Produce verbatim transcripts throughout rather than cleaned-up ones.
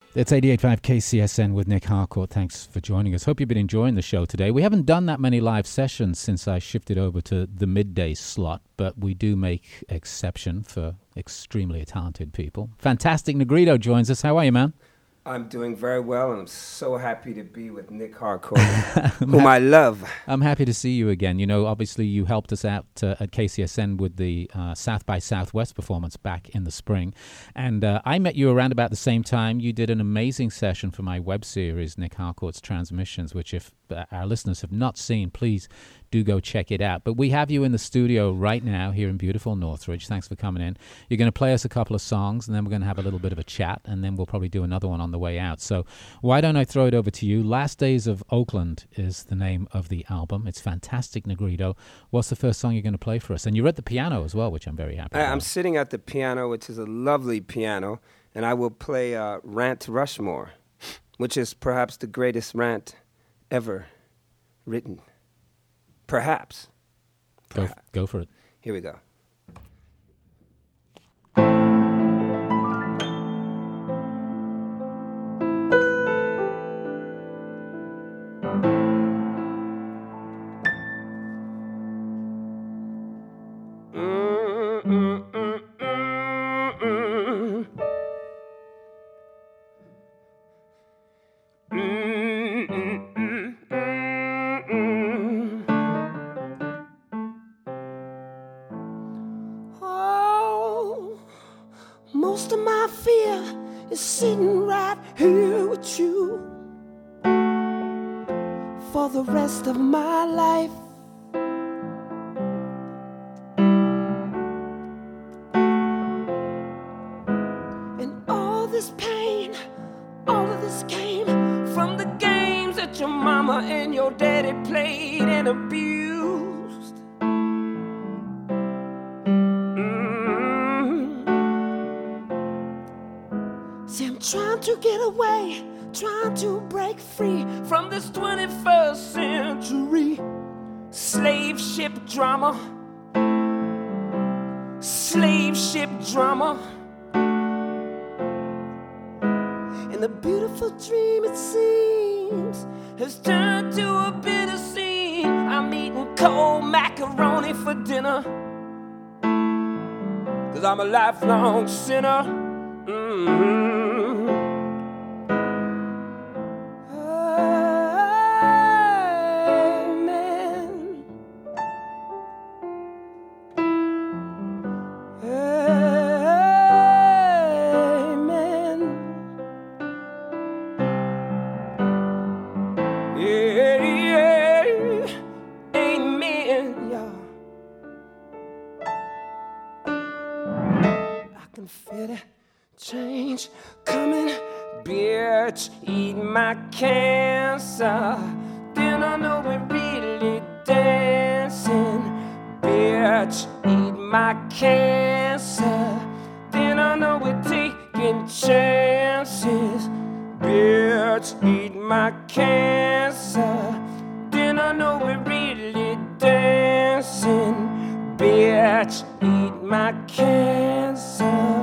It's eighty-eight point five K C S N with Nick Harcourt. Thanks for joining us. Hope you've been enjoying the show today. We haven't done that many live sessions since I shifted over to the midday slot, but we do make exception for extremely talented people. Fantastic Negrito joins us. How are you, man? I'm doing very well, and I'm so happy to be with Nick Harcourt, whom I love. I'm happy to see you again. You know, obviously you helped us out uh, at K C S N with the uh, South by Southwest performance back in the spring. And uh, I met you around about the same time. You did an amazing session for my web series, Nick Harcourt's Transmissions, which if uh, our listeners have not seen, please do go check it out. But we have you in the studio right now here in beautiful Northridge. Thanks for coming in. You're going to play us a couple of songs, and then we're going to have a little bit of a chat, and then we'll probably do another one on the way out. So why don't I throw it over to you? Last Days of Oakland is the name of the album. It's fantastic, Negrito. What's the first song you're going to play for us? And you're at the piano as well, which I'm very happy I, about. I'm sitting at the piano, which is a lovely piano, and I will play uh, Rant Rushmore, which is perhaps the greatest rant ever written. Perhaps. Go, Perhaps. go for it. Here we go. Most of my fear is sitting right here with you for the rest of my life. And all this pain, all of this came from the games that your mama and your daddy played and abused. Trying to get away, trying to break free from this twenty-first century slave ship drama, slave ship drama. And the beautiful dream, it seems, has turned to a bitter scene. I'm eating cold macaroni for dinner, 'cause I'm a lifelong sinner. Mm-hmm. Change coming, bitch, eat my cancer. Then I know we're really dancing. Bitch, eat my cancer. Then I know we're taking chances. Bitch, eat my cancer. Then I know we're really dancing. Bitch, eat my cancer.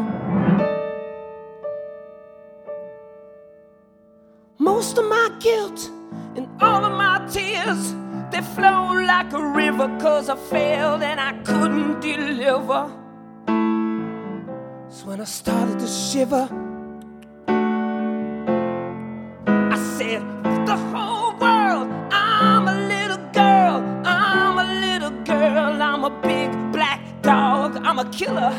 Most of my guilt and all of my tears, they flow like a river, 'cause I failed and I couldn't deliver. So when I started to shiver, I said, the whole world, I'm a little girl, I'm a little girl, I'm a big black dog, I'm a killer,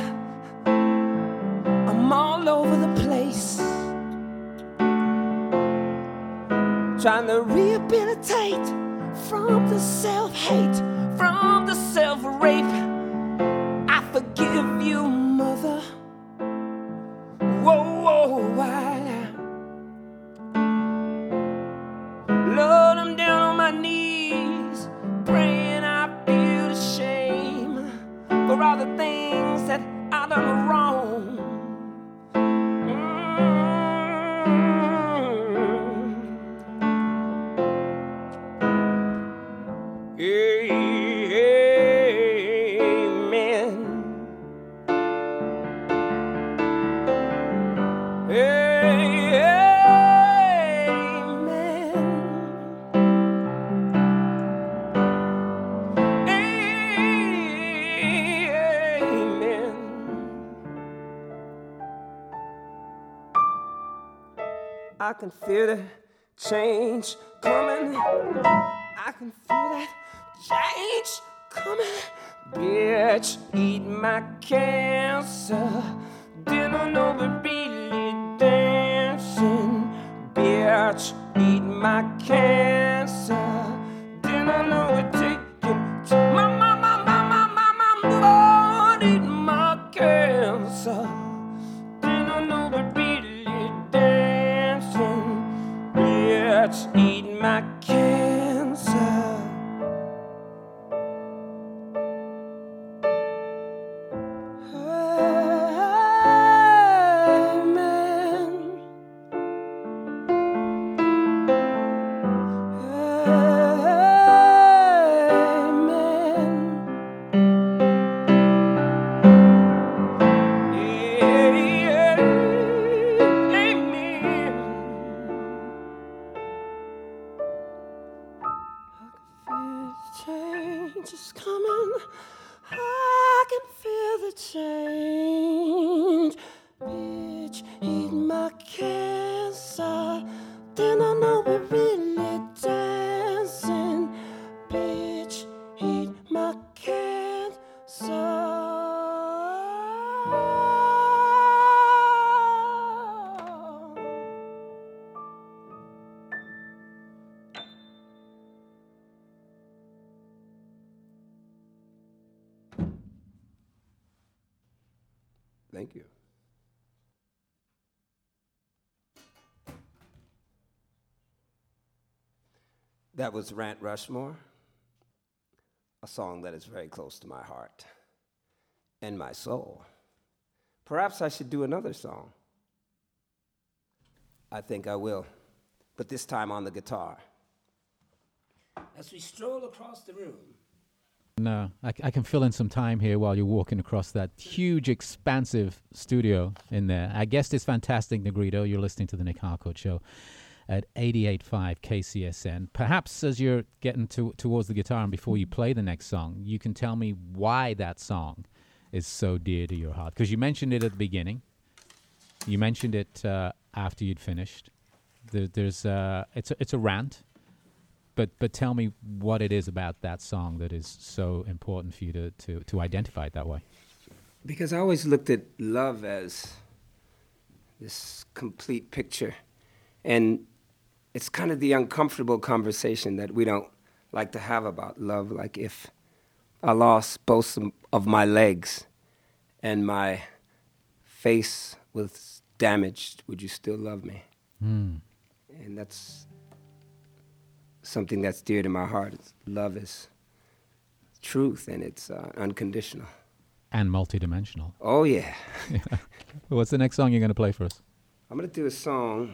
I'm all over the place. Trying to rehabilitate from the self-hate, from the self-rape. I forgive you, mother. Whoa, whoa, why? Lord, I'm down on my knees, praying I feel the shame for all the things that I done wrong. Amen. I can feel the change coming. I can feel that change coming. Bitch, eat my cancer. Didn't know we're really dancing. Bitch, eat my cancer. Didn't know we're taking. My, my, my, my, my, my, my, Lord, eat my cancer. Didn't know we're really dancing. Bitch, eat my cancer. Change is coming. I can feel the change. Bitch, eat my cancer. Then I know we're really dancing. Bitch, eat my cancer. Thank you. That was Rant Rushmore, a song that is very close to my heart and my soul. Perhaps I should do another song. I think I will, but this time on the guitar. As we stroll across the room. No, I, I can fill in some time here while you're walking across that huge, expansive studio in there. Our guest is Fantastic Negrito. You're listening to the Nick Harcourt Show at eighty-eight point five K C S N. Perhaps as you're getting to, towards the guitar and before you play the next song, you can tell me why that song is so dear to your heart. Because you mentioned it at the beginning. You mentioned it uh, after you'd finished. There, there's uh, it's a, it's a rant. But but tell me what it is about that song that is so important for you to, to, to identify it that way. Because I always looked at love as this complete picture. And it's kind of the uncomfortable conversation that we don't like to have about love. Like if I lost both of my legs and my face was damaged, would you still love me? Mm. And that's something that's dear to my heart. It's, love is truth, and it's uh, unconditional. And multidimensional. Oh, yeah. yeah. What's the next song you're going to play for us? I'm going to do a song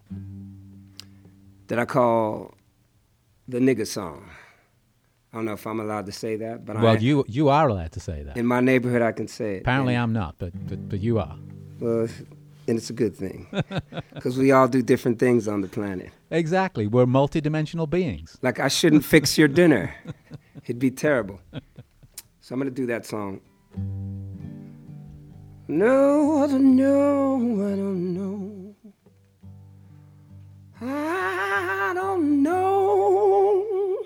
that I call the nigga song. I don't know if I'm allowed to say that, but well, I, you you are allowed to say that. In my neighborhood, I can say it. Apparently, and, I'm not, but, but but you are. Well, and it's a good thing, because we all do different things on the planet. Exactly, we're multidimensional beings. Like I shouldn't fix your dinner; it'd be terrible. So I'm gonna do that song. No, I don't know, I don't know. I don't know.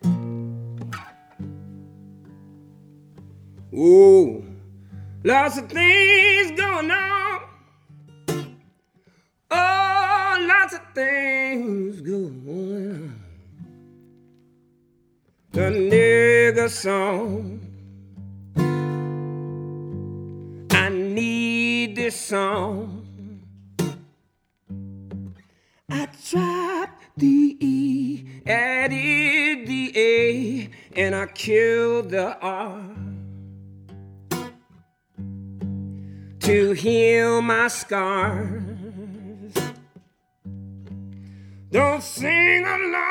Ooh, lots of things going on. Oh, lots of things going on. The nigga song. I need this song. I dropped the E, added the A, and I killed the R. To heal my scars. Don't sing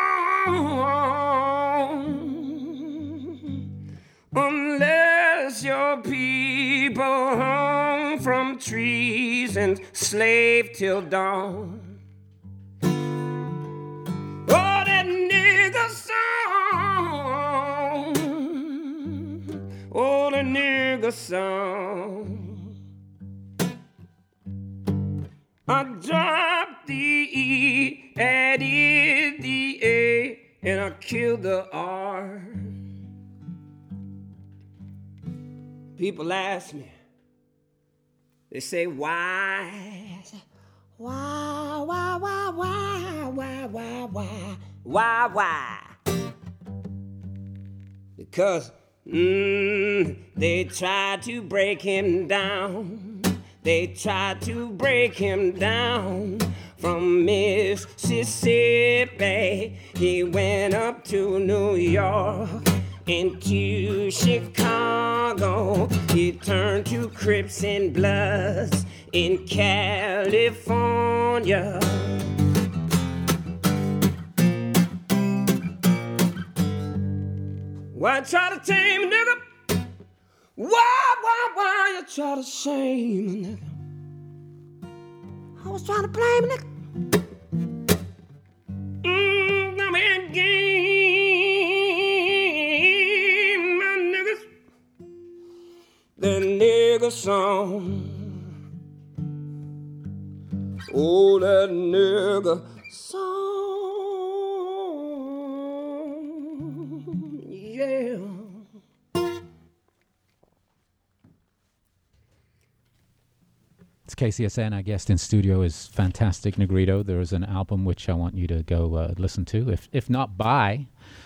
along unless your people hung from trees and slave till dawn. Oh, that nigga song. Oh, the nigga song. I dropped the E, added the A, and I killed the R. People ask me, they say, why? I say, why, why, why, why, why, why, why, why, why? Because mm, they tried to break him down. They tried to break him down. From Mississippi, he went up to New York, into Chicago. He turned to Crips and Bloods in California. Why try to tame a nigga? Why, why, why you try to shame a nigga? I was trying to blame a nigga. Mmm, I'm in game, my niggas. The nigga song. Oh, that nigga song. Yeah. It's K C S N. Our guest in studio is Fantastic Negrito. There is an album which I want you to go uh, listen to, if if not buy.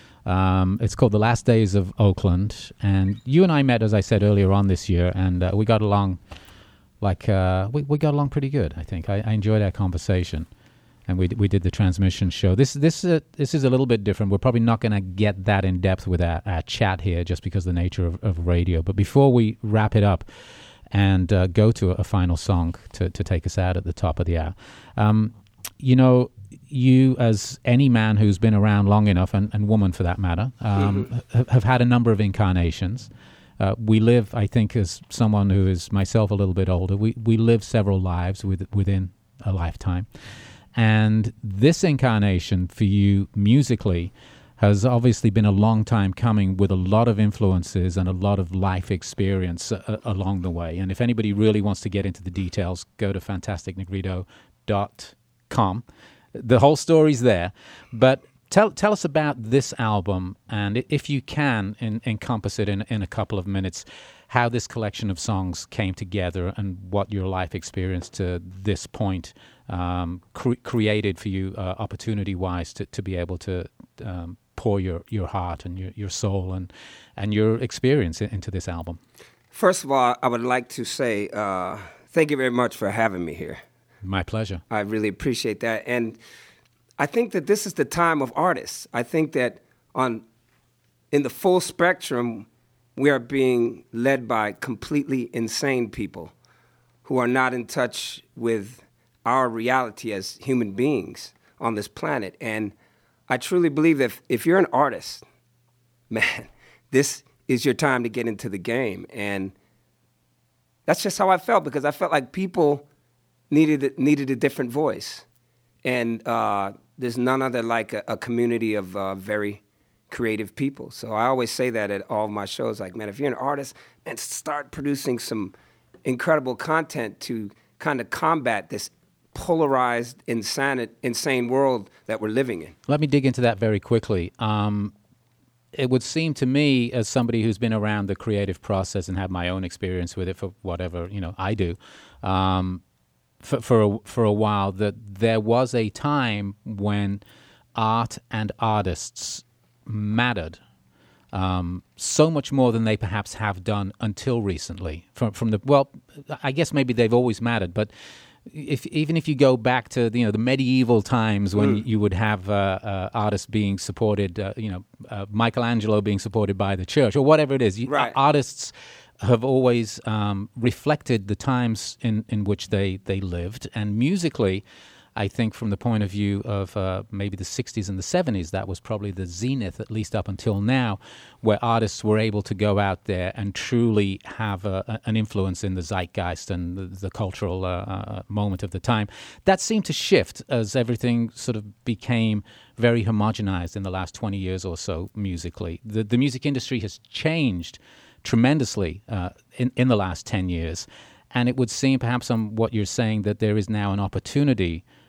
Um, it's called The Last Days of Oakland. And you and I met, as I said earlier on this year, and uh, we got along like, uh, we, we got along pretty good, I think. I, I enjoyed our conversation. And we we did the transmission show. This this uh, this is a little bit different. We're probably not going to get that in depth with our, our chat here, just because of the nature of, of radio. But before we wrap it up and uh, go to a, a final song to, to take us out at the top of the hour, um, you know, you, as any man who's been around long enough, and, and woman for that matter, um, mm-hmm. have, have had a number of incarnations. Uh, we live, I think, as someone who is myself a little bit older, we, we live several lives with, within a lifetime. And this incarnation for you musically has obviously been a long time coming, with a lot of influences and a lot of life experience uh, along the way. And if anybody really wants to get into the details, go to fantastic negrito dot com. The whole story's there. But tell tell us about this album, and if you can in, encompass it in, in a couple of minutes, how this collection of songs came together and what your life experience to this point um, cre- created for you uh, opportunity-wise to, to be able to um, pour your, your heart and your, your soul and and your experience in, into this album. First of all, I would like to say uh, thank you very much for having me here. My pleasure. I really appreciate that. And I think that this is the time of artists. I think that on in the full spectrum, we are being led by completely insane people who are not in touch with our reality as human beings on this planet. And I truly believe that if, if you're an artist, man, this is your time to get into the game. And that's just how I felt, because I felt like people needed needed a different voice. And uh, there's none other like a, a community of uh, very creative people. So I always say that at all of my shows, like, man, if you're an artist, man, start producing some incredible content to kind of combat this polarized, insane, insane world that we're living in. Let me dig into that very quickly. Um, it would seem to me, as somebody who's been around the creative process and had my own experience with it for whatever, you know, I do, um, for for a, for a while, that there was a time when art and artists mattered um, so much more than they perhaps have done until recently. From from the well, I guess maybe they've always mattered, but if even if you go back to the, you know, the medieval times when mm. you would have uh, uh, artists being supported, uh, you know, uh, Michelangelo being supported by the church or whatever it is, you, right. artists have always um, reflected the times in, in which they, they lived. And musically, I think from the point of view of uh, maybe the sixties and the seventies, that was probably the zenith, at least up until now, where artists were able to go out there and truly have a, an influence in the zeitgeist and the, the cultural uh, uh, moment of the time. That seemed to shift as everything sort of became very homogenized in the last twenty years or so musically. The, the music industry has changed tremendously uh, in, in the last ten years. And it would seem, perhaps on what you're saying, that there is now an opportunity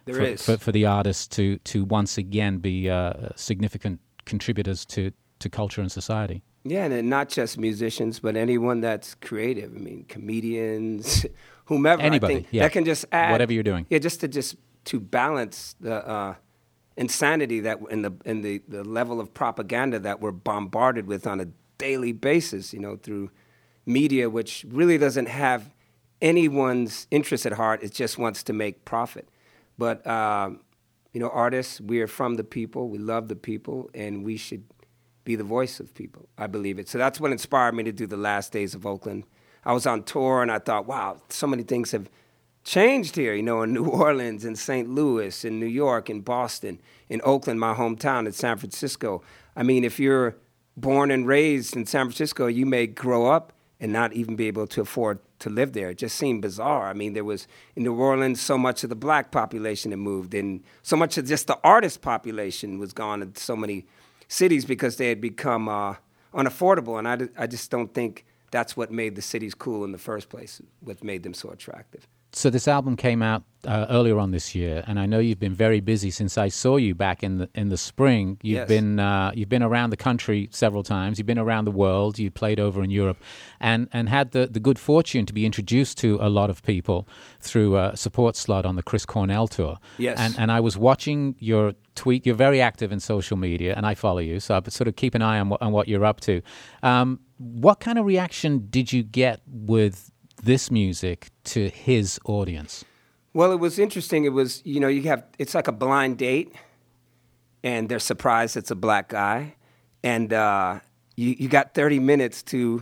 There for, is. For, for the artists to, to once again be uh, significant contributors to, to culture and society. Yeah, and not just musicians, but anyone that's creative. I mean, comedians, whomever. Anybody, I think yeah. That can just add whatever you're doing. Yeah, just to just to balance the uh, insanity that in the in the, the level of propaganda that we're bombarded with on a daily basis. You know, through media, which really doesn't have anyone's interest at heart. It just wants to make profit. But um, you know, artists, we are from the people. We love the people, and we should be the voice of people. I believe it. So that's what inspired me to do The Last Days of Oakland. I was on tour, and I thought, wow, so many things have changed here, you know, in New Orleans, in Saint Louis, in New York, in Boston, in Oakland, my hometown, in San Francisco. I mean, if you're born and raised in San Francisco, you may grow up and not even be able to afford to live there. It just seemed bizarre. I mean, there was, in New Orleans, so much of the black population had moved, and so much of just the artist population was gone in so many cities because they had become uh, unaffordable, and I, I just don't think that's what made the cities cool in the first place, what made them so attractive. So this album came out uh, earlier on this year, and I know you've been very busy since I saw you back in the in the spring. You've Yes. been uh, you've been around the country several times. You've been around the world. You played over in Europe, and and had the, the good fortune to be introduced to a lot of people through a support slot on the Chris Cornell tour. Yes. And and I was watching your tweet. You're very active in social media, and I follow you, so I sort of keep an eye on what, on what you're up to. Um, what kind of reaction did you get with this music to his audience? Well, it was interesting. It was, you know, you have, it's like a blind date, and they're surprised it's a black guy, and uh, you, you got thirty minutes to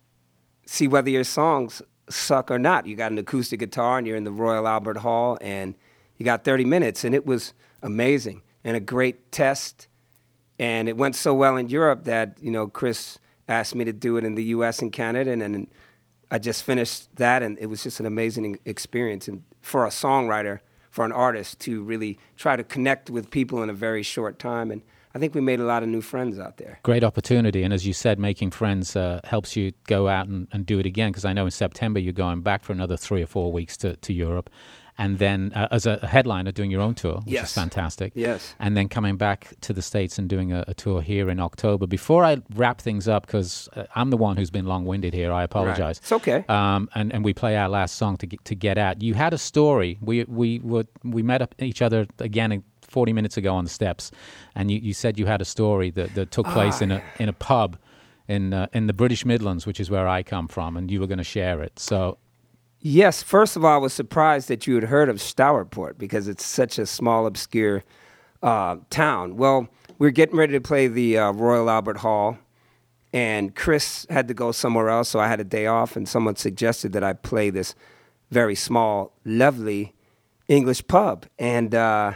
see whether your songs suck or not. You got an acoustic guitar, and you're in the Royal Albert Hall, and you got thirty minutes, and it was amazing and a great test, and it went so well in Europe that, you know, Chris asked me to do it in the U S and Canada, and then I just finished that, and it was just an amazing experience. And for a songwriter, for an artist, to really try to connect with people in a very short time. And I think we made a lot of new friends out there. Great opportunity. And as you said, making friends uh, helps you go out and, and do it again, because I know in September you're going back for another three or four weeks to, to Europe. And then uh, as a headliner doing your own tour, which Yes. is fantastic. Yes. And then coming back to the States and doing a, a tour here in October. Before I wrap things up, because uh, I'm the one who's been long-winded here, I apologize. Right. It's okay. Um, and, and we play our last song to get, to get out. You had a story. We we were, we met up each other again forty minutes ago on the steps, and you, you said you had a story that, that took place Ah, in a in a pub in uh, in the British Midlands, which is where I come from, and you were going to share it. So. Yes, first of all, I was surprised that you had heard of Stourport because it's such a small, obscure uh, town. Well, we were getting ready to play the uh, Royal Albert Hall, and Chris had to go somewhere else, so I had a day off, and someone suggested that I play this very small, lovely English pub. And uh,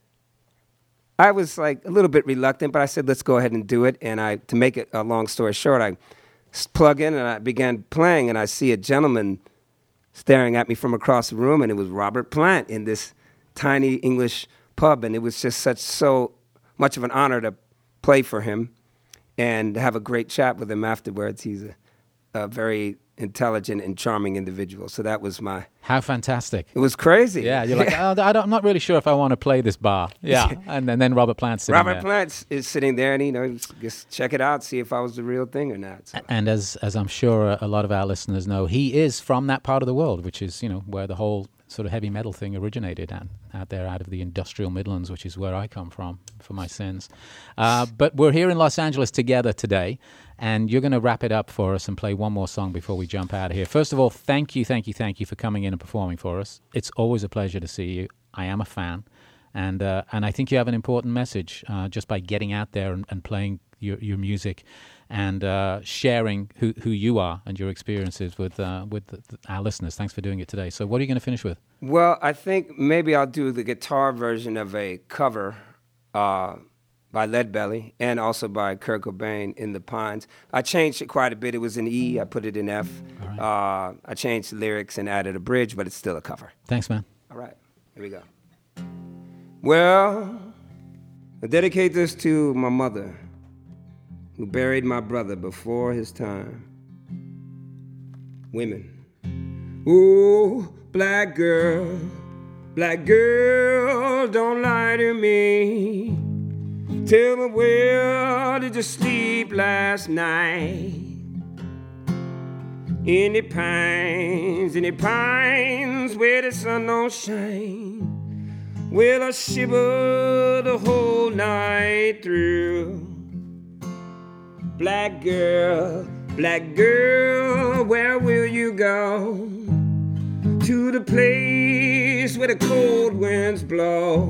I was like a little bit reluctant, but I said, let's go ahead and do it. And I, to make it a long story short, I plug in and I began playing, and I see a gentleman staring at me from across the room, and it was Robert Plant in this tiny English pub, and it was just such so much of an honor to play for him and have a great chat with him afterwards. He's a, a very intelligent and charming individual. So that was my... How fantastic. It was crazy. Yeah, you're like, oh, I don't, I'm not really sure if I want to play this bar. Yeah, and, and then Robert Plant's sitting Robert there. Plant is sitting there, and, you know, just, just check it out, see if I was the real thing or not. So. And as as I'm sure a, a lot of our listeners know, he is from that part of the world, which is, you know, where the whole sort of heavy metal thing originated, and out there out of the industrial Midlands, which is where I come from for my sins. Uh, but we're here in Los Angeles together today, and you're going to wrap it up for us and play one more song before we jump out of here. First of all, thank you, thank you, thank you for coming in and performing for us. It's always a pleasure to see you. I am a fan, and uh, and I think you have an important message uh, just by getting out there and, and playing your your music and uh, sharing who, who you are and your experiences with uh, with the, the, our listeners. Thanks for doing it today. So what are you going to finish with? Well, I think maybe I'll do the guitar version of a cover uh, by Leadbelly and also by Kurt Cobain, In the Pines. I changed it quite a bit. It was in E. I put it in F. All right. Uh, I changed the lyrics and added a bridge, but it's still a cover. Thanks, man. All right. Here we go. Well, I dedicate this to my mother, who buried my brother before his time. Women. Ooh, black girl, Black girl, don't lie to me. Tell me, where did you sleep last night? In the pines, in the pines where the sun don't shine. Well, I shiver the whole night through. Black girl, black girl, where will you go? To the place where the cold winds blow.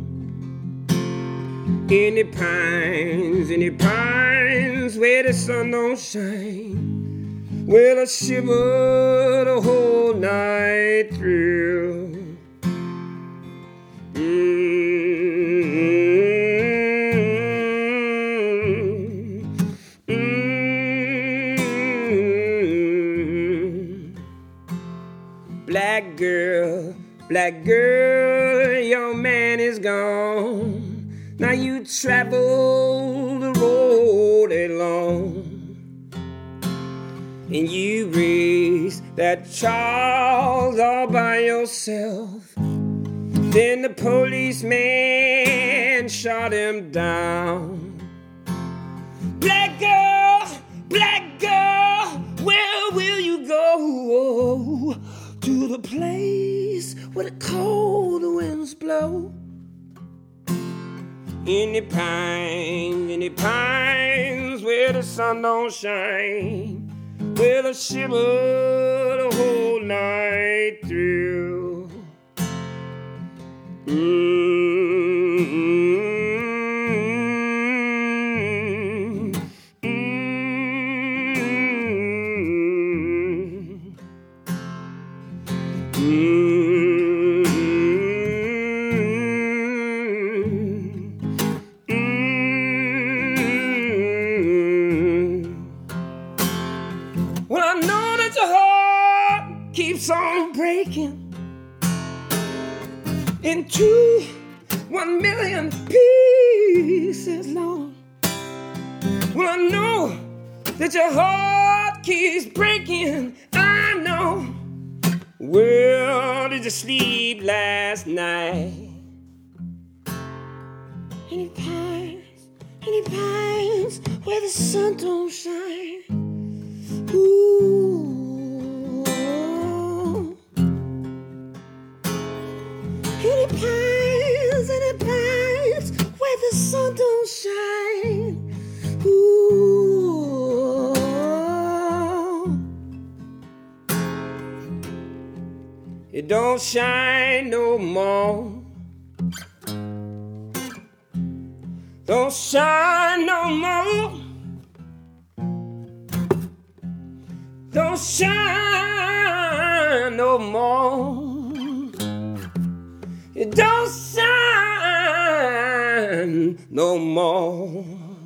In the pines, in the pines where the sun don't shine. Well, I shiver the whole night through. Mm-hmm. Mm-hmm. Black girl, black girl, your man is gone. Now you travel the road alone. And you raised that child all by yourself. Then the policeman shot him down. Black girl, black girl, where will you go? To the place where the cold winds blow. In the pines, in the pines where the sun don't shine. Well, I shiver the whole night through. Mm-hmm. Mm-hmm. Keeps on breaking into one million pieces long. Well, I know that your heart keeps breaking. I know. Where did you sleep last night? Any pines, any pines where the sun don't shine. Ooh. Any pines, any pines where the sun don't shine. Ooh. It don't shine no more. Don't shine no more. Don't shine no more. It don't shine no more.